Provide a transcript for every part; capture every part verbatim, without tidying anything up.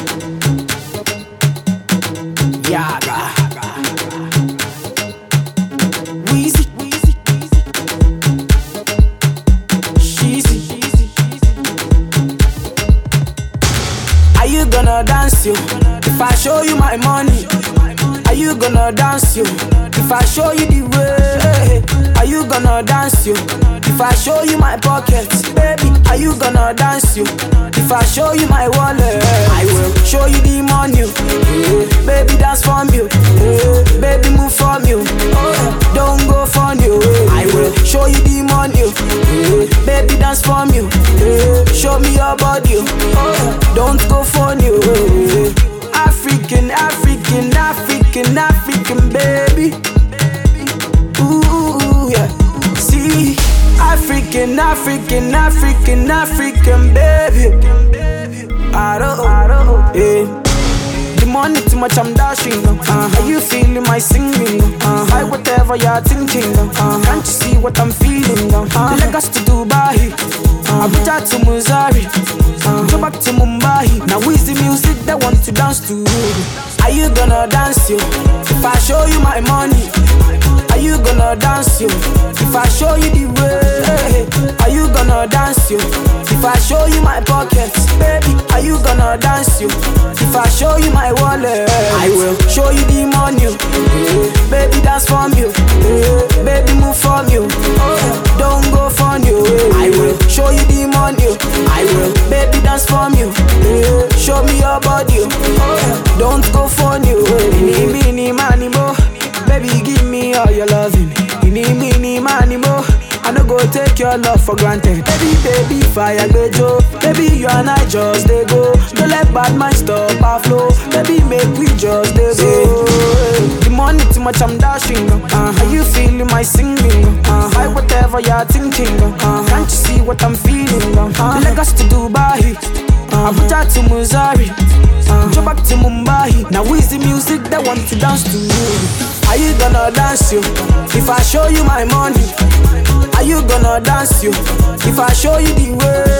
Yaga. Weezy. Sheezy. Are you gonna dance, yo? If I show you my money, are you gonna dance, yo? If I show you the way, are you gonna dance, yo? If I show you my pockets, baby, are you gonna dance, yo? If I show you my wallet, I will show you the money, yeah. Baby, dance for me, yeah. Baby, move for me, yeah. Don't go for you, yeah. I will show you the money, yeah. Baby, dance for me, yeah. Show me your body, yeah. Don't go for you, yeah. African, African, African, African, baby. Ooh, yeah. See, African, African, African, African, baby. I don't, I don't, yeah. The money too much, I'm dashing. Uh, are you feeling my singing? Uh, I whatever you're thinking. Uh, can't you see what I'm feeling? Uh, Lagos to Dubai, uh, Abuja to Missouri, uh, go back to Mumbai. Now is the music that want to dance to? Are you gonna dance, yo? If I show you my money, are you gonna dance, yo? If I show you the way, are you gonna dance, yo? If I show you my pockets, baby, are you gonna dance, yo? If I show you my wallet, I will show you the money, yeah. Baby, dance for me, yeah. Baby, move for me, yeah. Don't go for you, yeah. I will show you the money, I will. Baby, dance for me, yeah. Show me your body, yeah. Don't go for you, yeah. Mini, mini, money, mo. Baby, give me all your loving. Mini, mini, money, mo. I no go take your love for granted. Baby, baby, fire bejo. Baby, you and I just they go. Don't let bad mind stop our flow. Baby, make we just they go. The money too much, I'm dashing. Uh, are you feeling my singing? Uh, I whatever you're thinking. Uh, can't you see what I'm feeling? Uh, Lagos to Dubai, uh, Abuja to Missouri, uh, go back to Mumbai. Now is the music that want to dance to you? Are you gonna dance, yo? If I show you my money, are you gonna dance, yo? If I show you the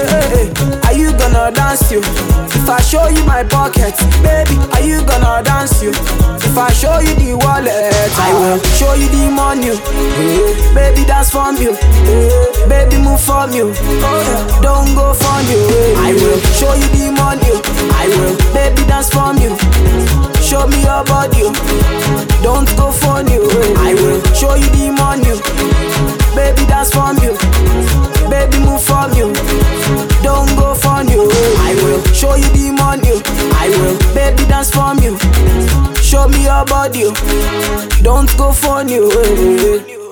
way, are you gonna dance, yo? If I show you my pockets, baby, are you gonna dance, yo? If I show you the wallet, I will show you the money, yeah. Baby, dance for me, yeah. Baby, move for me, yeah. Don't go for you, yeah. I will show you the money, I will. Baby, dance for me, show me your body, don't go for you, yeah. I will show you the money, baby, dance for me, baby, move for me, don't go for you, yeah. I will show you the money, I will. Baby, dance for me, show me your body, don't go for you, yeah.